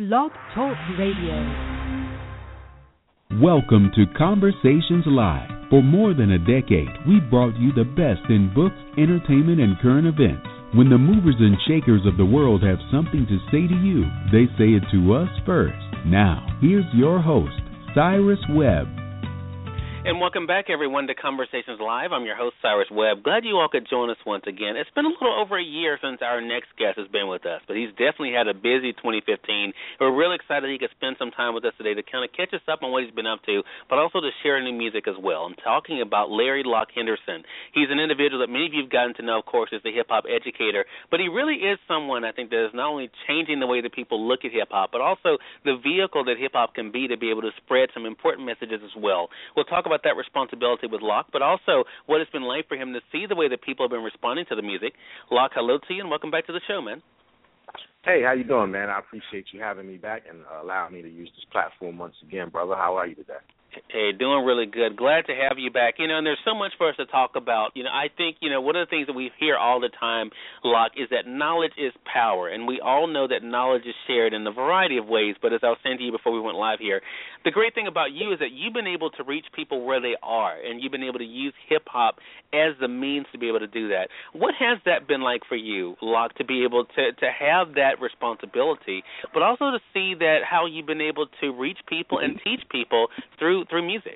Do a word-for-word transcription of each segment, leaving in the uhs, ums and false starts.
Blog Talk Radio. Welcome to Conversations Live. For more than a decade, we've brought you the best in books, entertainment, and current events. When the movers and shakers of the world have something to say to you, they say it to us first. Now, here's your host, Cyrus Webb. And welcome back, everyone, to Conversations Live. I'm your host, Cyrus Webb. Glad you all could join us once again. It's been a little over a year since our next guest has been with us, but he's definitely had a busy twenty fifteen. We're really excited he could spend some time with us today to kind of catch us up on what he's been up to, but also to share new music as well. I'm talking about Larry Locke Henderson. He's an individual that many of you have gotten to know, of course, as the hip-hop educator, but he really is someone, I think, that is not only changing the way that people look at hip-hop, but also the vehicle that hip-hop can be to be able to spread some important messages as well. We'll talk about that responsibility with Locke, but also what it's been like for him to see the way that people have been responding to the music. Locke, hello to you, and welcome back to the show, man. Hey, how you doing, man? I appreciate you having me back and uh, allowing me to use this platform once again, brother. How are you today? Hey, doing really good. Glad to have you back. You know, and there's so much for us to talk about. You know, I think, you know, one of the things that we hear all the time, Locke, is that knowledge is power. And we all know that knowledge is shared in a variety of ways. But as I was saying to you before we went live here, the great thing about you is that you've been able to reach people where they are, and you've been able to use hip-hop as the means to be able to do that. What has that been like for you, Locke, to be able to, to have that responsibility, but also to see that how you've been able to reach people and teach people through through music?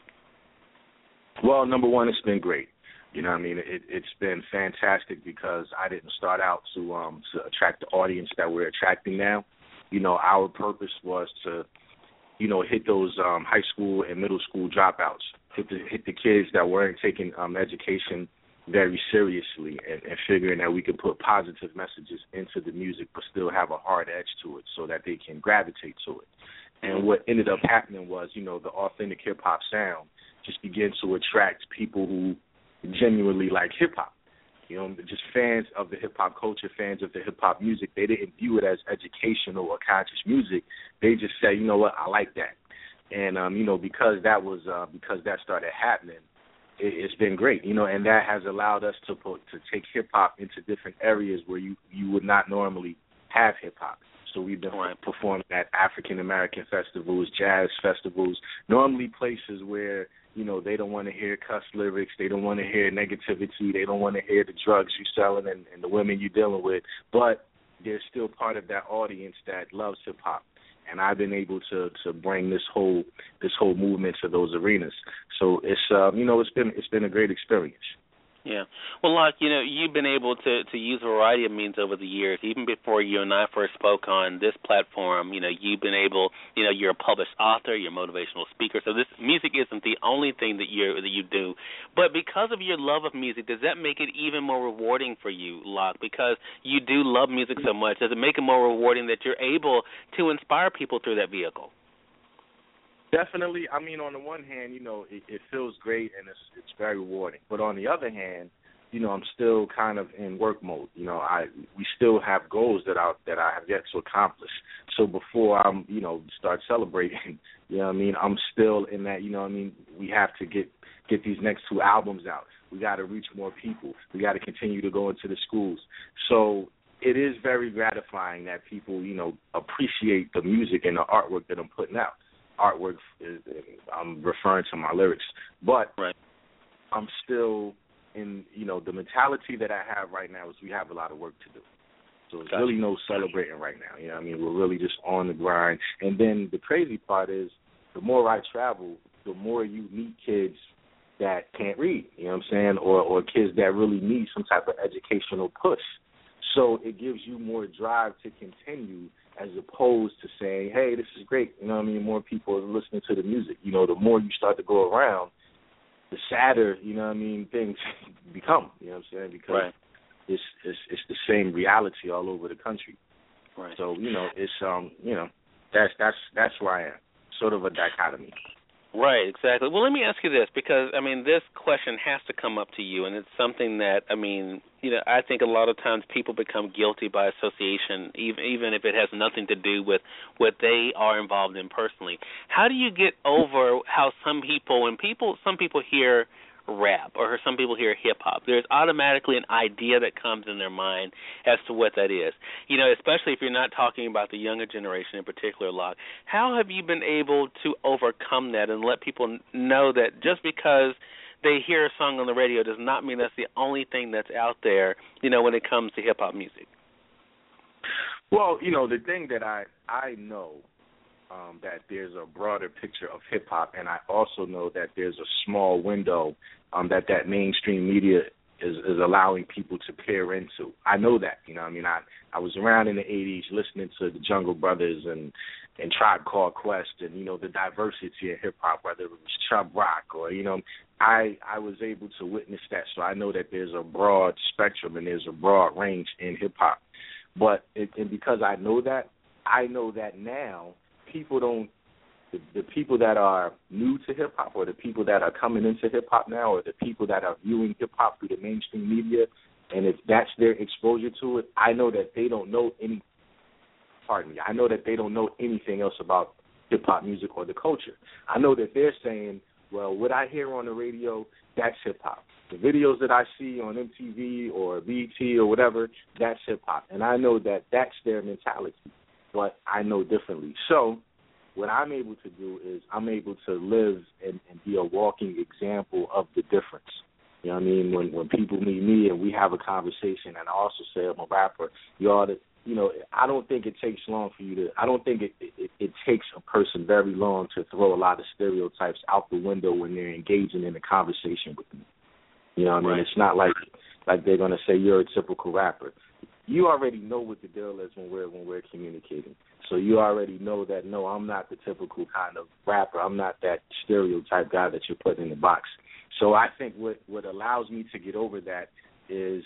Well, number one, it's been great. You know what I mean? It, it's been fantastic because I didn't start out to um, to attract the audience that we're attracting now. You know, our purpose was to, you know, hit those um, high school and middle school dropouts, hit the, hit the kids that weren't taking um, education very seriously and, and figuring that we could put positive messages into the music but still have a hard edge to it so that they can gravitate to it. And what ended up happening was, you know, the authentic hip-hop sound just began to attract people who genuinely like hip-hop. You know, just fans of the hip-hop culture, fans of the hip-hop music. They didn't view it as educational or conscious music. They just said, you know what, I like that. And, um, you know, because that was uh, because that started happening, it, it's been great, you know, and that has allowed us to put, to take hip-hop into different areas where you, you would not normally have hip-hop. So we've been performing at African-American festivals, jazz festivals, normally places where, you know, they don't want to hear cuss lyrics, they don't want to hear negativity, they don't want to hear the drugs you're selling and, and the women you're dealing with, but they're still part of that audience that loves hip-hop. And I've been able to, to bring this whole this whole movement to those arenas. So it's um, you know it's been it's been a great experience. Yeah. Well, Locke, you know, you've been able to, to use a variety of means over the years. Even before you and I first spoke on this platform, you know, you've been able, you know, you're a published author, you're a motivational speaker. So this music isn't the only thing that you that you do. But because of your love of music, does that make it even more rewarding for you, Locke? Because you do love music so much, does it make it more rewarding that you're able to inspire people through that vehicle? Definitely. I mean, on the one hand, you know, it, it feels great and it's it's very rewarding. But on the other hand, you know, I'm still kind of in work mode. You know, I we still have goals that I that I have yet to accomplish. So before I'm, you know, start celebrating, you know what I mean, I'm still in that, you know what I mean, we have to get get these next two albums out. We got to reach more people. We got to continue to go into the schools. So it is very gratifying that people, you know, appreciate the music and the artwork that I'm putting out. Artwork, is, I'm referring to my lyrics, but right. I'm still in, you know, the mentality that I have right now is we have a lot of work to do. So there's really no celebrating right now. You know what I mean? We're really just on the grind. And then the crazy part is the more I travel, the more you meet kids that can't read, you know what I'm saying, or, or kids that really need some type of educational push. So it gives you more drive to continue as opposed to saying, hey, this is great. You know what I mean? More people are listening to the music. You know, the more you start to go around, the sadder, you know what I mean, things become, you know what I'm saying? Because right. it's, it's it's the same reality all over the country. Right. So, you know, it's, um, you know, that's, that's, that's where I am, sort of a dichotomy. Right, exactly. Well, let me ask you this, because, I mean, this question has to come up to you, and it's something that, I mean, you know, I think a lot of times people become guilty by association, even even if it has nothing to do with what they are involved in personally. How do you get over how some people, when people, some people hear rap or some people hear hip-hop, there's automatically an idea that comes in their mind as to what that is. You know, especially if you're not talking about the younger generation in particular, Locke. How have you been able to overcome that and let people know that just because they hear a song on the radio does not mean that's the only thing that's out there, you know, when it comes to hip-hop music? Well, you know, the thing that I, I know um, that there's a broader picture of hip-hop, and I also know that there's a small window um, that that mainstream media is, is allowing people to peer into. I know that, you know what I mean? I, I was around in the eighties listening to the Jungle Brothers and, and Tribe Called Quest and, you know, the diversity in hip-hop, whether it was Chubb Rock or, you know, I, I was able to witness that. So I know that there's a broad spectrum and there's a broad range in hip-hop. But it, and because I know that, I know that now people don't, the, the people that are new to hip-hop or the people that are coming into hip-hop now or the people that are viewing hip-hop through the mainstream media, and if that's their exposure to it, I know that they don't know any, pardon me, I know that they don't know anything else about hip-hop music or the culture. I know that they're saying, well, what I hear on the radio, that's hip-hop. The videos that I see on M T V or B E T or whatever, that's hip-hop. And I know that that's their mentality, but I know differently. So what I'm able to do is I'm able to live and, and be a walking example of the difference. You know what I mean? When when people meet me and we have a conversation and I also say I'm a rapper, you ought to, you know, I don't think it takes long for you to, I don't think it, it, it takes a person very long to throw a lot of stereotypes out the window when they're engaging in a conversation with me. You know what I mean? Right. It's not like like they're going to say you're a typical rapper. You already know what the deal is when we're when we're communicating. So you already know that, no, I'm not the typical kind of rapper. I'm not that stereotype guy that you're putting in the box. So I think what, what allows me to get over that is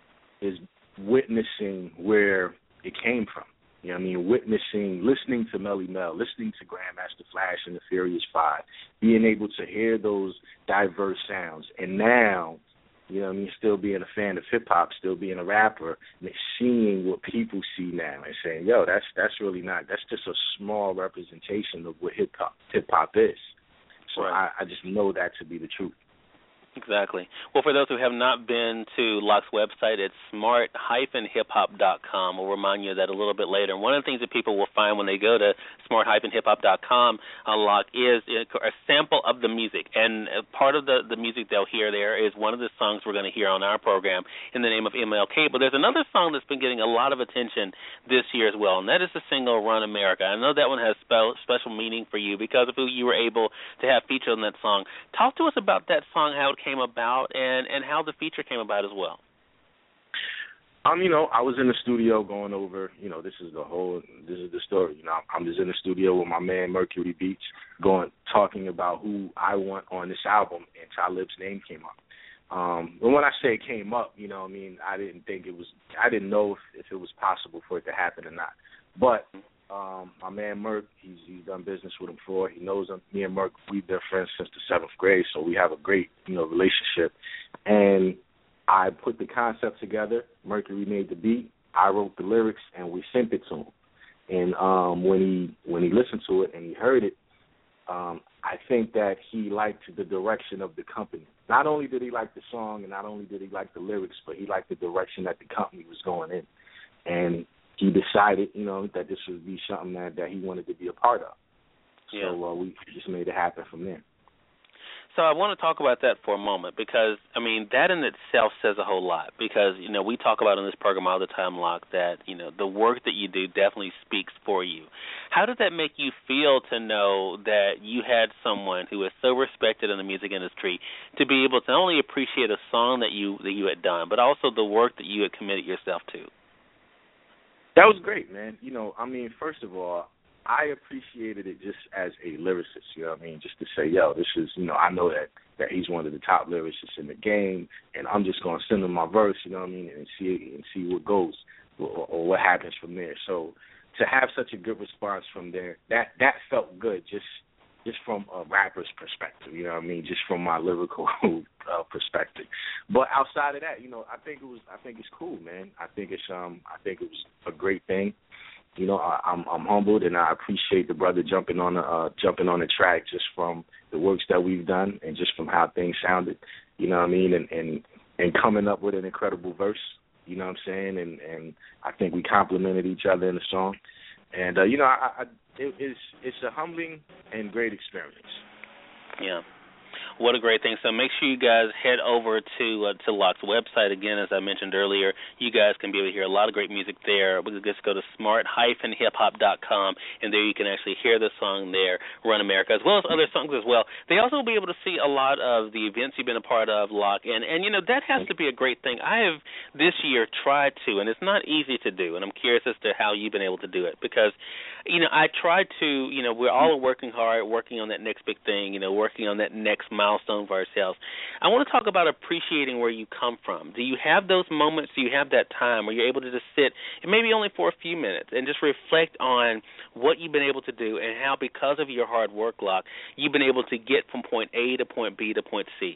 is witnessing where it came from. You know what I mean? Witnessing, listening to Melly Mel, listening to Grandmaster Flash and the Furious Five, being able to hear those diverse sounds. And now, you know what I mean, still being a fan of hip-hop, still being a rapper, and seeing what people see now and saying, yo, that's that's really not, that's just a small representation of what hip-hop hip-hop is. So right. I, I just know that to be the truth. Exactly. Well, for those who have not been to Locke's website, it's smart dash hip hop dot com. We'll remind you of that a little bit later. And one of the things that people will find when they go to smart dash hip hop dot com, uh, Locke, is a sample of the music. And part of the, the music they'll hear there is one of the songs we're going to hear on our program, In the Name of M L K. But there's another song that's been getting a lot of attention this year as well, and that is the single Run America. I know that one has spe- special meaning for you because of who you were able to have featured on that song. Talk to us about that song, how it came about, and, and how the feature came about as well. Um, you know, I was in the studio going over, you know, this is the whole, this is the story. You know, I'm just in the studio with my man Mercury Beats, going, talking about who I want on this album, and Talib's name came up. Um, and when I say it came up, you know, I mean, I didn't think it was, I didn't know if, if it was possible for it to happen or not. But um, my man Merc, he's, he's done business with him before. He knows him. Me and Merc, we've been friends since the seventh grade, so we have a great, you know, relationship. And I put the concept together. Mercury made the beat. I wrote the lyrics, and we sent it to him. And um, when he when he listened to it and he heard it, um, I think that he liked the direction of the company. Not only did he like the song, and not only did he like the lyrics, but he liked the direction that the company was going in. And he decided, you know, that this would be something that, that he wanted to be a part of. Yeah. So uh, we just made it happen from there. So I want to talk about that for a moment because, I mean, that in itself says a whole lot because, you know, we talk about on this program all the time, Locke, that, you know, the work that you do definitely speaks for you. How did that make you feel to know that you had someone who is so respected in the music industry to be able to not only appreciate a song that you that you had done, but also the work that you had committed yourself to? That was great, man. You know, I mean, first of all, I appreciated it just as a lyricist, you know what I mean, just to say, yo, this is, you know, I know that, that he's one of the top lyricists in the game, and I'm just going to send him my verse, you know what I mean, and see and see what goes or, or what happens from there. So to have such a good response from there, that, that felt good just just from a rapper's perspective, you know what I mean, just from my lyrical uh, perspective. But outside of that, you know, I think it was, I think it's cool, man. I think it's, um, I think it was a great thing. You know, I, I'm I'm humbled, and I appreciate the brother jumping on the uh, jumping on the track just from the works that we've done and just from how things sounded. you know what I mean, and, and, and coming up with an incredible verse, you know what I'm saying, and, and I think we complimented each other in the song. And, uh, you know, I, I, it, it's, it's a humbling and great experience. Yeah. What a great thing. So make sure you guys head over to uh, to Locke's website. Again, as I mentioned earlier, you guys can be able to hear a lot of great music there. We just go to smart dash hip hop dot com, and there you can actually hear the song there, Run America, as well as other songs as well. They also will be able to see a lot of the events you've been a part of, Locke, and, and, you know, that has to be a great thing. I have this year tried to, and it's not easy to do, and I'm curious as to how you've been able to do it because, you know, I tried to, you know, we're all working hard, working on that next big thing, you know, working on that next milestone for ourselves. I want to talk about appreciating where you come from. Do you have those moments, do you have that time where you're able to just sit, and maybe only for a few minutes, and just reflect on what you've been able to do and how, because of your hard work, Locke, you've been able to get from point A to point B to point C?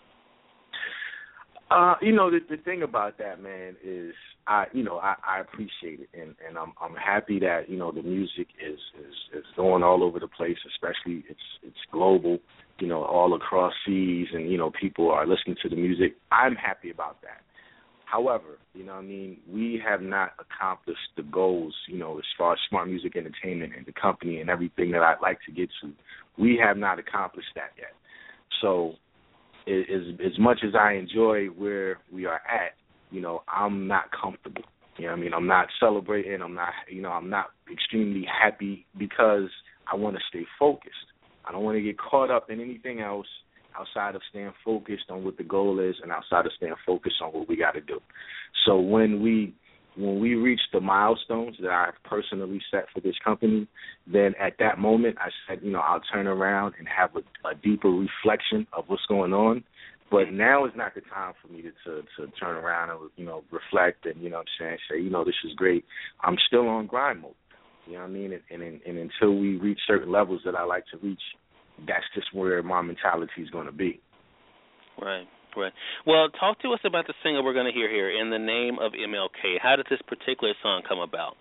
Uh, you know, the, the thing about that, man, is I, you know, I, I appreciate it, and, and I'm I'm happy that, you know, the music is, is, is going all over the place, especially it's it's global, you know, all across seas, and, you know, people are listening to the music. I'm happy about that. However, you know what I mean, we have not accomplished the goals, you know, as far as Smart Music Entertainment and the company and everything that I'd like to get to. We have not accomplished that yet. So as, as much as I enjoy where we are at, you know, I'm not comfortable. You know what I mean? I'm not celebrating. I'm not, you know, I'm not extremely happy because I want to stay focused. I don't want to get caught up in anything else outside of staying focused on what the goal is and outside of staying focused on what we got to do. So when we when we reach the milestones that I've personally set for this company, then at that moment I said, you know, I'll turn around and have a, a deeper reflection of what's going on. But now is not the time for me to, to to turn around and, you know, reflect and, you know what I'm saying, say, you know, this is great. I'm still on grind mode. You know what I mean? And, and, and until we reach certain levels that I like to reach, that's just where my mentality is going to be. Right, right. Well, talk to us about the single we're going to hear here, In the Name of M L K. How did this particular song come about?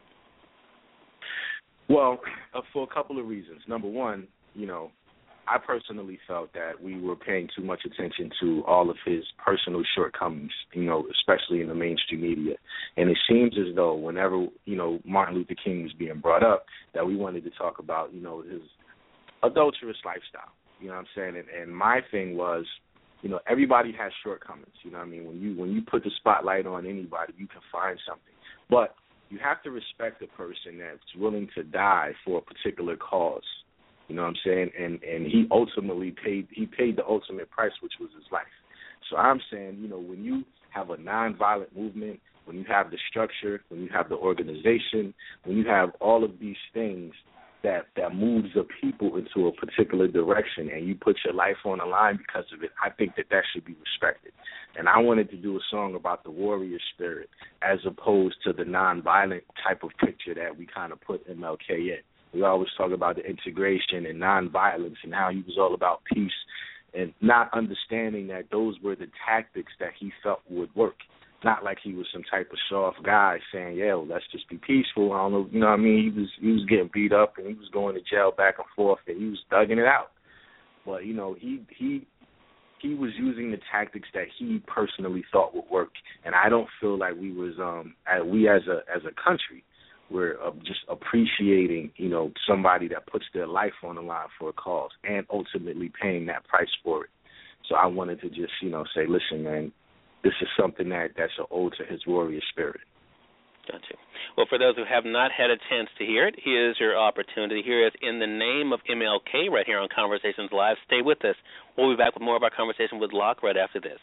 Well, uh, for a couple of reasons. Number one, you know, I personally felt that we were paying too much attention to all of his personal shortcomings, you know, especially in the mainstream media. And it seems as though whenever, you know, Martin Luther King was being brought up, that we wanted to talk about, you know, his adulterous lifestyle. You know what I'm saying? And, and my thing was, you know, everybody has shortcomings. You know what I mean? When you when you put the spotlight on anybody, you can find something. But you have to respect a person that's willing to die for a particular cause. You know what I'm saying? And and he ultimately paid he paid the ultimate price, which was his life. So I'm saying, you know, when you have a nonviolent movement, when you have the structure, when you have the organization, when you have all of these things that, that moves the people into a particular direction and you put your life on the line because of it, I think that that should be respected. And I wanted to do a song about the warrior spirit as opposed to the nonviolent type of picture that we kind of put M L K in. We always talk about the integration and nonviolence and how he was all about peace and not understanding that those were the tactics that he felt would work. Not like he was some type of soft guy saying, yeah, well, let's just be peaceful. I don't know, you know what I mean? He was he was getting beat up and he was going to jail back and forth and he was thugging it out. But, you know, he he he was using the tactics that he personally thought would work. And I don't feel like we was um we as a as a country we're uh, just appreciating, you know, somebody that puts their life on the line for a cause and ultimately paying that price for it. So I wanted to just, you know, say, listen, man, this is something that, that's an ode to his warrior spirit. Gotcha. Well, for those who have not had a chance to hear it, here's your opportunity. Here is In the Name of M L K right here on Conversations Live. Stay with us. We'll be back with more of our conversation with Locke right after this.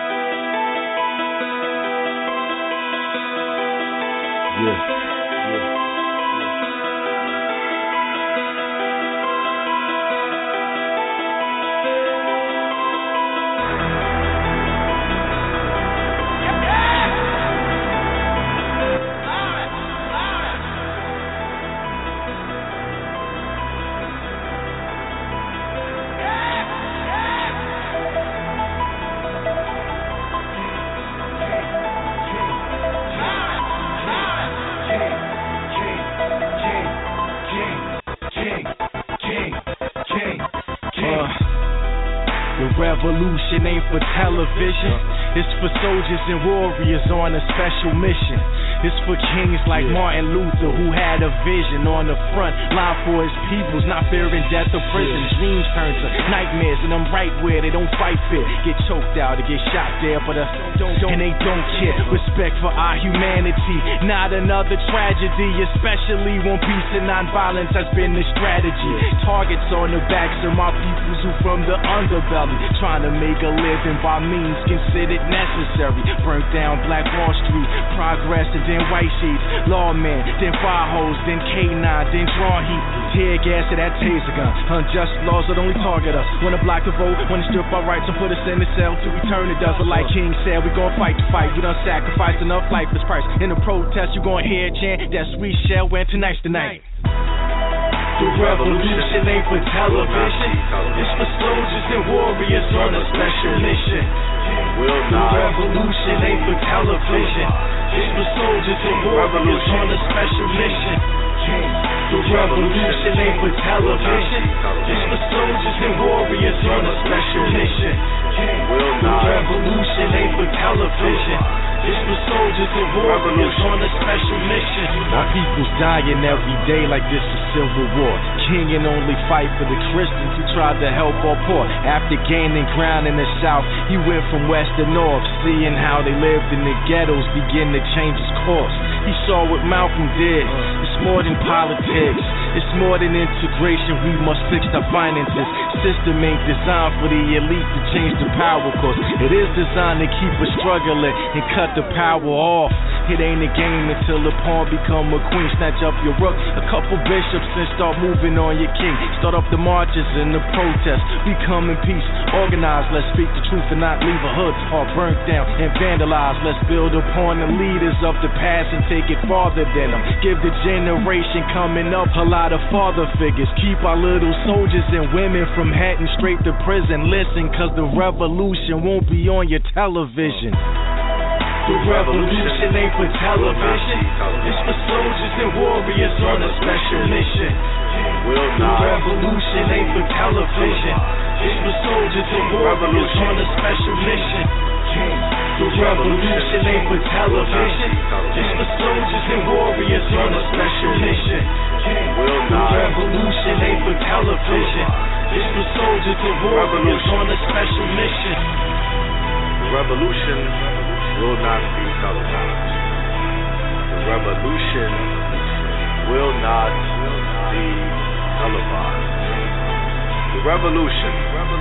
Yeah. revolution ain't for television. It's for soldiers and warriors on a special mission. It's for kings like Martin Luther who had a vision on the front line for his peoples, not fearing death or prison. Dreams turn to nightmares, and I'm right where they don't fight fear. Get choked out or get shot there, but uh, don't, don't, and they don't care. Respect for our humanity, not another tragedy, especially when peace and nonviolence has been the strategy. Targets on the backs of my peoples who from the underbelly, trying to make a living by means considered necessary. Burnt down Black Wall Street, progress and then white sheets, lawmen, then fire hose, then K nine, then draw heat, tear gas to that taser gun. Unjust laws that only target us. Wanna block the vote, wanna strip our rights and put us in the cell to return it does. But like King said, we gon' fight the fight. We done sacrificed enough life as price. In the protest, you gon' hear a chant that sweet shell went tonight's the night. The revolution ain't for television. It's for soldiers and warriors on a special mission. The revolution ain't for television. It's for soldiers and warriors on a special mission. The revolution ain't for television. It's for soldiers and warriors on a special mission. The revolution ain't for television. It's for soldiers and warriors on a special mission. My people's dying every day like this is civil war. King and only fight for the Christians who tried to help our poor. After gaining ground in the South, he went from west to north, seeing how they lived in the ghettos begin to change his course. He saw what Malcolm did. It's more than politics. It's more than integration. We must fix the finances. System ain't designed for the elite to change the power course. It is designed to keep us struggling and cut the power off. It ain't a game until the pawn become a queen. Snatch up your rook, a couple bishops, and start moving on your king. Start up the marches and the protests. We come in peace, organize. Let's speak the truth and not leave a hood all burnt down and vandalized. Let's build upon the leaders of the past and take it farther than them. Give the generation coming up a lot of father figures. Keep our little soldiers and women from heading straight to prison. Listen, cause the revolution won't be on your television. The revolution ain't for television. It's for soldiers and warriors on a special mission. The revolution ain't for television. It's for soldiers and warriors on a special mission. The revolution ain't for television. It's for soldiers and warriors on a special mission. The revolution ain't for television. It's for soldiers and warriors on a special mission. The revolution will not be televised. The revolution will not be televised. The revolution,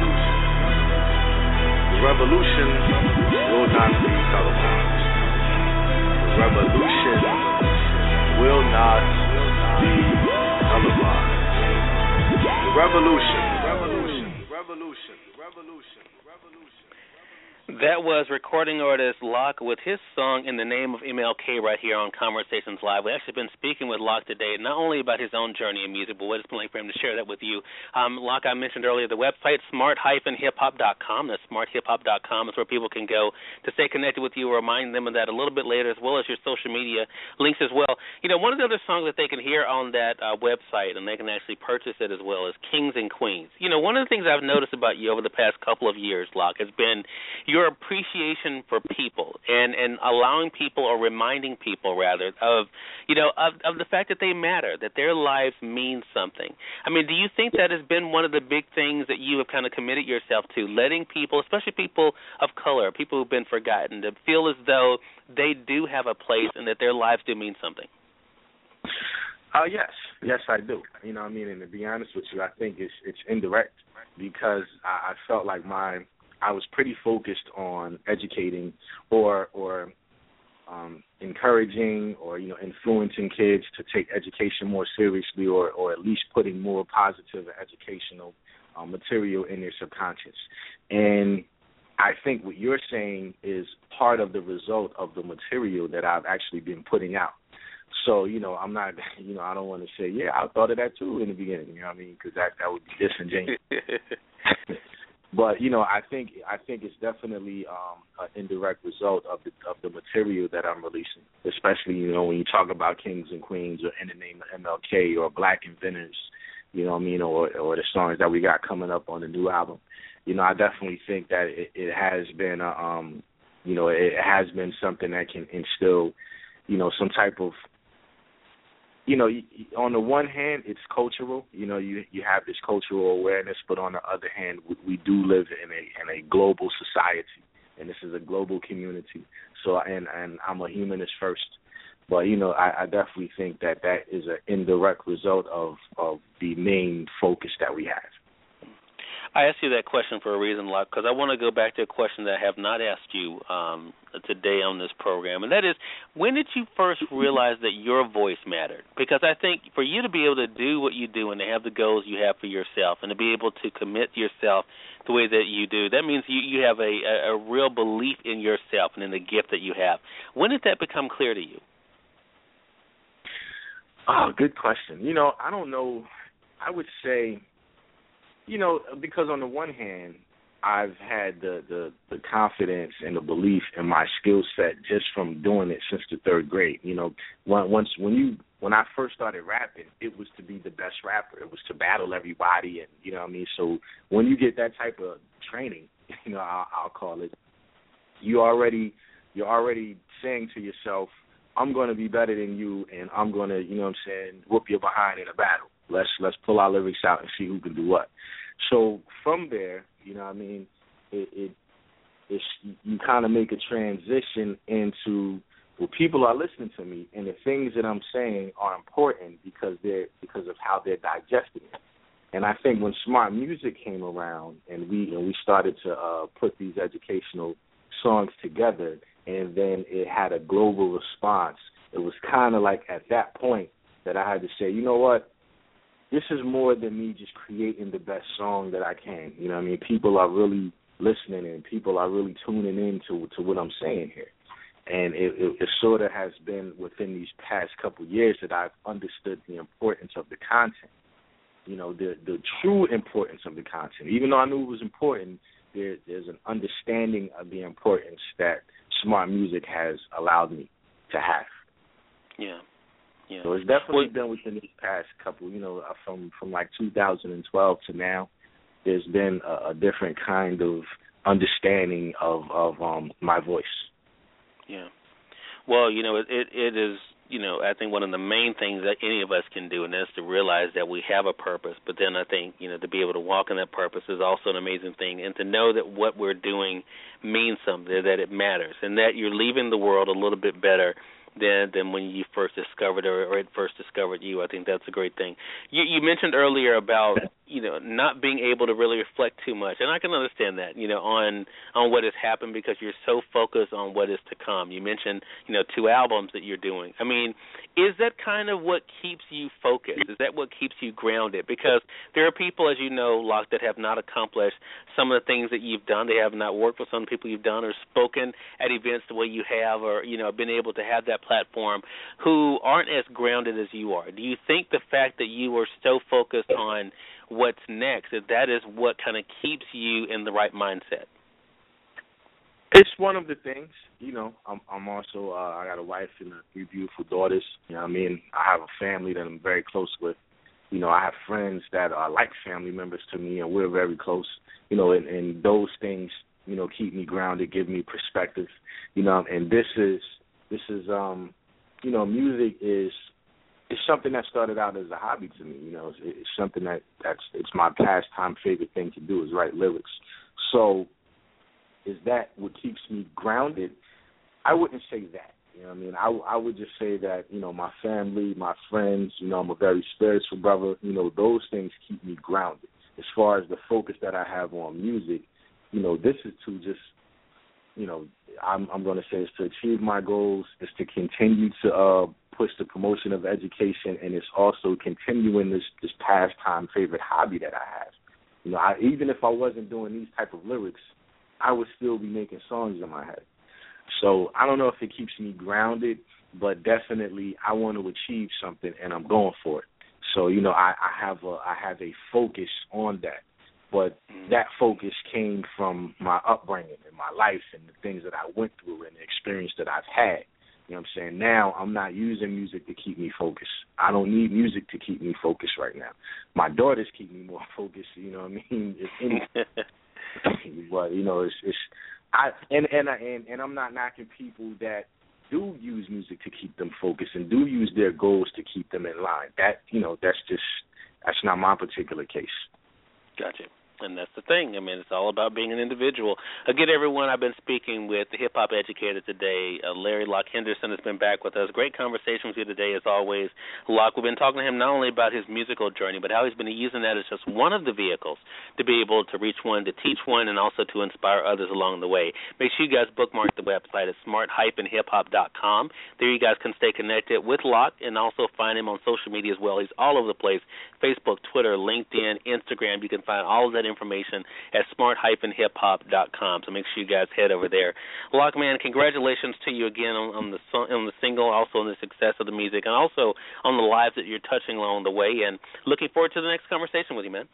the revolution will not be televised. The revolution will not be televised. The revolution, revolution, revolution, revolution, revolution. That was recording artist Locke with his song In the Name of M L K right here on Conversations Live. We've actually been speaking with Locke today, not only about his own journey in music, but what it's been like for him to share that with you. Um, Locke, I mentioned earlier the website, smart dash hip hop dot com. That's smart hip hop dot com. It's where people can go to stay connected with you. We'll remind them of that a little bit later, as well as your social media links as well. You know, one of the other songs that they can hear on that uh, website, and they can actually purchase it as well, is Kings and Queens. You know, one of the things I've noticed about you over the past couple of years, Locke, has been your appreciation for people and, and allowing people, or reminding people rather, of you know of, of the fact that they matter, that their lives mean something. I mean, do you think that has been one of the big things that you have kind of committed yourself to, letting people, especially people of color, people who've been forgotten, to feel as though they do have a place and that their lives do mean something? Uh, yes, yes, I do. You know what I mean? And to be honest with you, I think it's it's indirect, because I, I felt like my I was pretty focused on educating or or um, encouraging or you know influencing kids to take education more seriously, or or at least putting more positive educational uh, material in their subconscious. And I think what you're saying is part of the result of the material that I've actually been putting out. So, you know, I'm not, you know, I don't want to say, yeah, I thought of that too in the beginning, you know what I mean, because that, that would be disingenuous. But, you know, I think I think it's definitely um, an indirect result of the of the material that I'm releasing, especially, you know, when you talk about Kings and Queens or In the Name of M L K or Black Inventors. you know what I mean, or or the songs that we got coming up on the new album. You know, I definitely think that it, it has been, a, um, you know, it has been something that can instill, you know, some type of, you know, on the one hand, it's cultural. You know, you you have this cultural awareness, but on the other hand, we, we do live in a in a global society, and this is a global community. So, and and I'm a humanist first, but you know, I, I definitely think that that is an indirect result of of the main focus that we have. I asked you that question for a reason, Locke, because I want to go back to a question that I have not asked you um, today on this program, and that is, when did you first realize that your voice mattered? Because I think for you to be able to do what you do and to have the goals you have for yourself and to be able to commit yourself the way that you do, that means you, you have a, a real belief in yourself and in the gift that you have. When did that become clear to you? Oh, good question. You know, I don't know. I would say... You know, because on the one hand, I've had the, the, the confidence and the belief in my skill set just from doing it since the third grade. You know, once when you when I first started rapping, it was to be the best rapper. It was to battle everybody, and you know what I mean. So when you get that type of training, you know, I'll, I'll call it, you already you're already saying to yourself, I'm going to be better than you, and I'm going to, you know what I'm saying, whoop your behind in a battle. Let's let's pull our lyrics out and see who can do what. So from there, you know what I mean, it, it it's, you kind of make a transition into, well, people are listening to me, and the things that I'm saying are important because they're because of how they're digesting it. And I think when Smart Music came around and we and we started to uh, put these educational songs together, and then it had a global response, it was kind of like at that point that I had to say, you know what? This is more than me just creating the best song that I can. You know what I mean? People are really listening and people are really tuning in to, to what I'm saying here. And it, it, it sort of has been within these past couple of years that I've understood the importance of the content. You know, the the true importance of the content. Even though I knew it was important, there, there's an understanding of the importance that Smart Music has allowed me to have. Yeah. Yeah. So it's definitely well, been within these past couple, you know, from, from like two thousand twelve to now, there's been a, a different kind of understanding of, of um, my voice. Yeah. Well, you know, it, it it is, you know, I think one of the main things that any of us can do, and that's to realize that we have a purpose. But then I think, you know, to be able to walk in that purpose is also an amazing thing. And to know that what we're doing means something, that it matters, and that you're leaving the world a little bit better than than when you first discovered or, or it first discovered you. I think that's a great thing. You, you mentioned earlier about, you know, not being able to really reflect too much, and I can understand that, you know, on on what has happened because you're so focused on what is to come. You mentioned, you know, two albums that you're doing. I mean, is that kind of what keeps you focused? Is that what keeps you grounded? Because there are people, as you know, Locke, that have not accomplished some of the things that you've done. They have not worked with some people you've done or spoken at events the way you have, or, you know, been able to have that platform, who aren't as grounded as you are. Do you think the fact that you are so focused on what's next, that that is what kind of keeps you in the right mindset? It's one of the things. You know, I'm, I'm also, uh, I got a wife and three beautiful daughters. You know what I mean? I have a family that I'm very close with. You know, I have friends that are like family members to me, and we're very close. You know, and, and those things, you know, keep me grounded, give me perspective. You know, and this is, this is, um, you know, music is, it's something that started out as a hobby to me. You know, it's, it's something that that's it's my pastime, favorite thing to do is write lyrics. So, is that what keeps me grounded? I wouldn't say that. You know what I mean? I, I would just say that, you know, my family, my friends, you know, I'm a very spiritual brother. You know, those things keep me grounded. As far as the focus that I have on music, you know, this is to just, you know, I'm, I'm going to say it's to achieve my goals, it's to continue to uh, push the promotion of education, and it's also continuing this, this pastime favorite hobby that I have. You know, I, even if I wasn't doing these type of lyrics, I would still be making songs in my head. So I don't know if it keeps me grounded, but definitely I want to achieve something, and I'm going for it. So, you know, I, I have a I have a focus on that. But that focus came from my upbringing and my life and the things that I went through and the experience that I've had. You know what I'm saying? Now I'm not using music to keep me focused. I don't need music to keep me focused right now. My daughters keep me more focused. You know what I mean? If anything, but you know, it's it's I and and and and I'm not knocking people that do use music to keep them focused and do use their goals to keep them in line. That you know, that's just that's not my particular case. Gotcha. And that's the thing. I mean, it's all about being an individual. Again, everyone, I've been speaking with the hip-hop educator today. Uh, Larry Locke Henderson has been back with us. Great conversation with you today, as always. Locke, we've been talking to him not only about his musical journey, but how he's been using that as just one of the vehicles to be able to reach one, to teach one, and also to inspire others along the way. Make sure you guys bookmark the website at smart dash hip hop dot com. There you guys can stay connected with Locke and also find him on social media as well. He's all over the place, Facebook, Twitter, LinkedIn, Instagram. You can find all of that information at smart dash hip hop dot com. So make sure you guys head over there. Locke, man, congratulations to you again on, on the on the single, also on the success of the music, and also on the lives that you're touching along the way. And looking forward to the next conversation with you, man.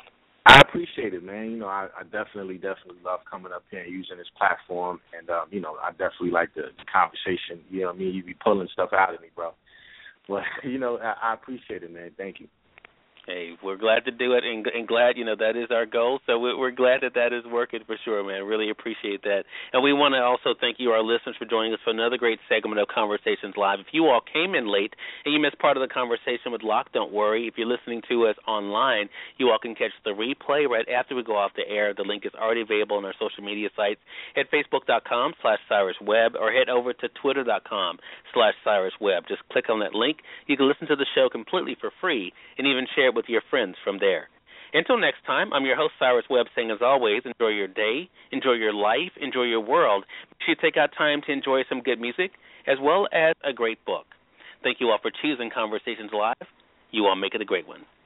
I appreciate it, man. You know, I, I definitely, definitely love coming up here and using this platform. And, um, you know, I definitely like the, the conversation. You know what I mean? You be pulling stuff out of me, bro. But, you know, I, I appreciate it, man. Thank you. Hey, we're glad to do it, and, and glad, you know, that is our goal. So we're, we're glad that that is working for sure, man. Really appreciate that. And we want to also thank you, our listeners, for joining us for another great segment of Conversations Live. If you all came in late and you missed part of the conversation with Locke, don't worry. If you're listening to us online, you all can catch the replay right after we go off the air. The link is already available on our social media sites at facebook.com slash Cyrus Webb or head over to twitter.com slash Cyrus Webb. Just click on that link. You can listen to the show completely for free and even share with your friends from there. Until next time, I'm your host, Cyrus Webb, saying as always, enjoy your day, enjoy your life, enjoy your world. Make sure you take out time to enjoy some good music as well as a great book. Thank you all for choosing Conversations Live. You all make it a great one.